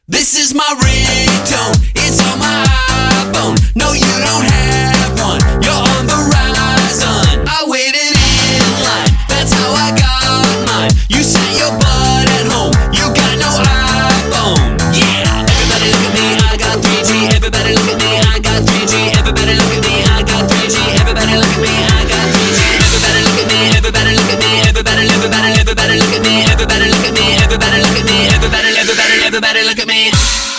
This is my ringtone, it's on my iPhone. No, you don't have one, you're on the horizon. I waited in line, that's how I got mine. You sat your butt at home, you got no iPhone. Yeah, everybody look at me, I got 3G. Everybody look at me, I got 3G. Everybody look at me, I got 3G. Everybody look at me, I got 3G. Everybody look at me, everybody look at me. Everybody look at me, everybody look at me. Everybody look at me, everybody look at me. Everybody look at me.